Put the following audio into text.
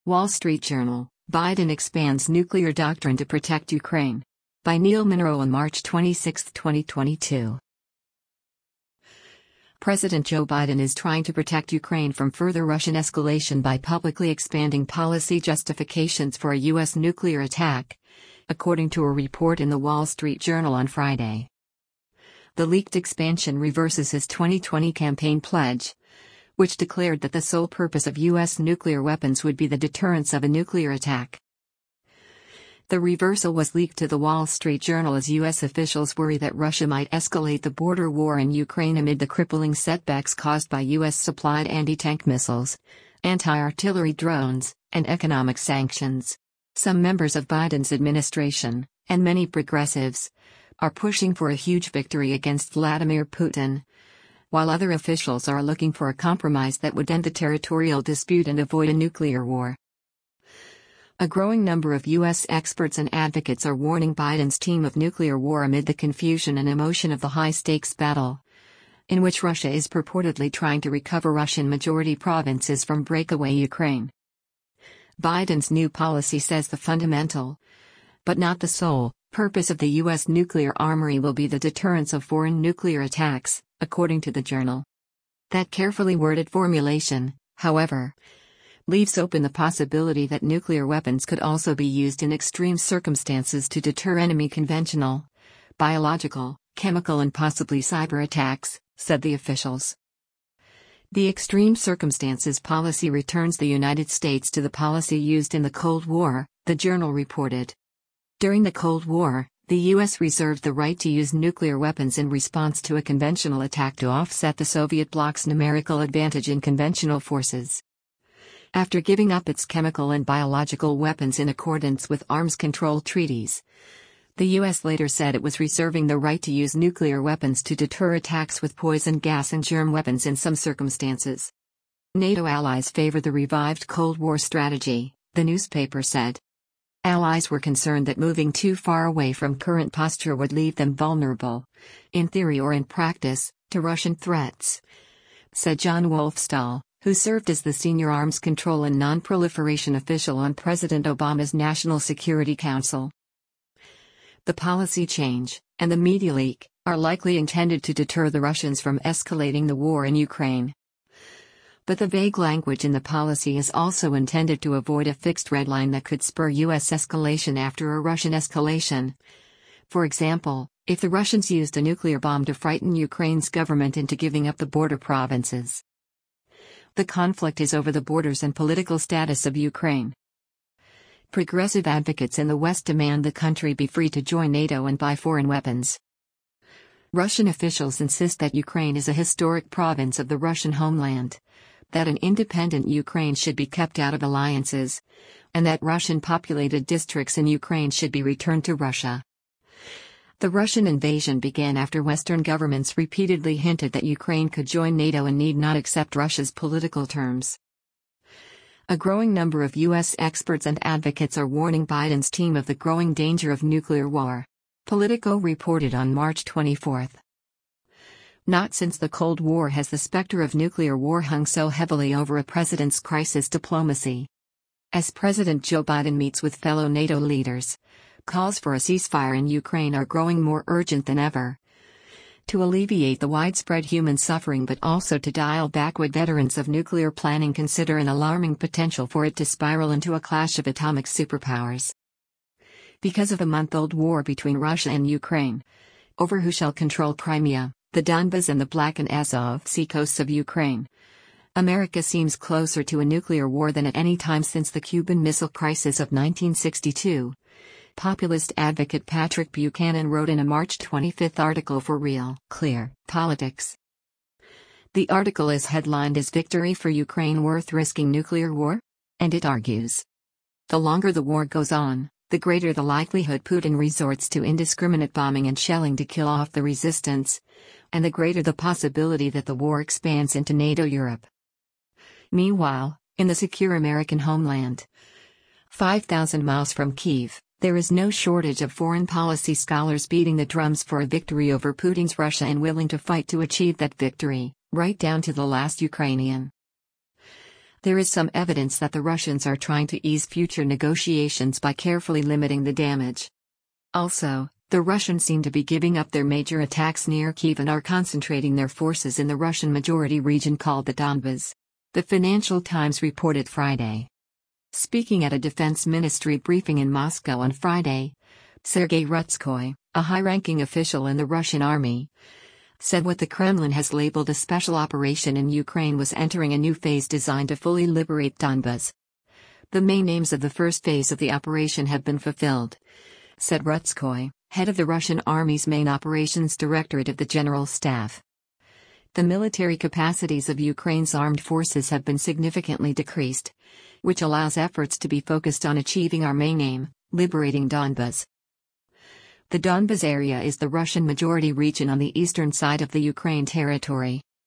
Wall Street Journal, Biden expands nuclear doctrine to protect Ukraine. By Neil Munro on March 26, 2022. President Joe Biden is trying to protect Ukraine from further Russian escalation by publicly expanding policy justifications for a U.S. nuclear attack, according to a report in the Wall Street Journal on Friday. The leaked expansion reverses his 2020 campaign pledge, which declared that the sole purpose of U.S. nuclear weapons would be the deterrence of a nuclear attack. The reversal was leaked to the Wall Street Journal as U.S. officials worry that Russia might escalate the border war in Ukraine amid the crippling setbacks caused by U.S.-supplied anti-tank missiles, anti-artillery drones, and economic sanctions. Some members of Biden's administration, and many progressives, are pushing for a huge victory against Vladimir Putin, while other officials are looking for a compromise that would end the territorial dispute and avoid a nuclear war. A growing number of U.S. experts and advocates are warning Biden's team of nuclear war amid the confusion and emotion of the high-stakes battle, in which Russia is purportedly trying to recover Russian-majority provinces from breakaway Ukraine. Biden's new policy says the fundamental, but not the sole, purpose of the U.S. nuclear armory will be the deterrence of foreign nuclear attacks, according to the journal. That carefully worded formulation, however, leaves open the possibility that nuclear weapons could also be used in extreme circumstances to deter enemy conventional, biological, chemical and possibly cyber attacks, said the officials. The extreme circumstances policy returns the United States to the policy used in the Cold War, the journal reported. During the Cold War, the U.S. reserved the right to use nuclear weapons in response to a conventional attack to offset the Soviet bloc's numerical advantage in conventional forces. After giving up its chemical and biological weapons in accordance with arms control treaties, the U.S. later said it was reserving the right to use nuclear weapons to deter attacks with poison gas and germ weapons in some circumstances. NATO allies favor the revived Cold War strategy, the newspaper said. Allies were concerned that moving too far away from current posture would leave them vulnerable, in theory or in practice, to Russian threats, said John Wolfstall, who served as the senior arms control and non-proliferation official on President Obama's National Security Council. The policy change, and the media leak, are likely intended to deter the Russians from escalating the war in Ukraine. But the vague language in the policy is also intended to avoid a fixed red line that could spur U.S. escalation after a Russian escalation. For example, if the Russians used a nuclear bomb to frighten Ukraine's government into giving up the border provinces. The conflict is over the borders and political status of Ukraine. Progressive advocates in the West demand the country be free to join NATO and buy foreign weapons. Russian officials insist that Ukraine is a historic province of the Russian homeland, that an independent Ukraine should be kept out of alliances, and that Russian-populated districts in Ukraine should be returned to Russia. The Russian invasion began after Western governments repeatedly hinted that Ukraine could join NATO and need not accept Russia's political terms. A growing number of U.S. experts and advocates are warning Biden's team of the growing danger of nuclear war. Politico reported on March 24. Not since the Cold War has the specter of nuclear war hung so heavily over a president's crisis diplomacy. As President Joe Biden meets with fellow NATO leaders, calls for a ceasefire in Ukraine are growing more urgent than ever. To alleviate the widespread human suffering but also to dial back what veterans of nuclear planning consider an alarming potential for it to spiral into a clash of atomic superpowers. Because of a month-old war between Russia and Ukraine, over who shall control Crimea, the Donbas and the Black and Azov Sea coasts of Ukraine, America seems closer to a nuclear war than at any time since the Cuban Missile Crisis of 1962. Populist advocate Patrick Buchanan wrote in a March 25 article for Real Clear Politics. The article is headlined as "Victory for Ukraine Worth Risking Nuclear War?" And it argues, the longer the war goes on, the greater the likelihood Putin resorts to indiscriminate bombing and shelling to kill off the resistance, and the greater the possibility that the war expands into NATO Europe. Meanwhile, in the secure American homeland, 5,000 miles from Kyiv, there is no shortage of foreign policy scholars beating the drums for a victory over Putin's Russia and willing to fight to achieve that victory, right down to the last Ukrainian. There is some evidence that the Russians are trying to ease future negotiations by carefully limiting the damage. Also, the Russians seem to be giving up their major attacks near Kyiv and are concentrating their forces in the Russian-majority region called the Donbas. The Financial Times reported Friday. Speaking at a defense ministry briefing in Moscow on Friday, Sergei Rutskoy, a high-ranking official in the Russian army, said what the Kremlin has labeled a special operation in Ukraine was entering a new phase designed to fully liberate Donbas. The main aims of the first phase of the operation have been fulfilled, said Rutskoy, head of the Russian Army's main operations directorate of the General Staff. The military capacities of Ukraine's armed forces have been significantly decreased, which allows efforts to be focused on achieving our main aim, liberating Donbas. The Donbas area is the Russian-majority region on the eastern side of the Ukraine territory.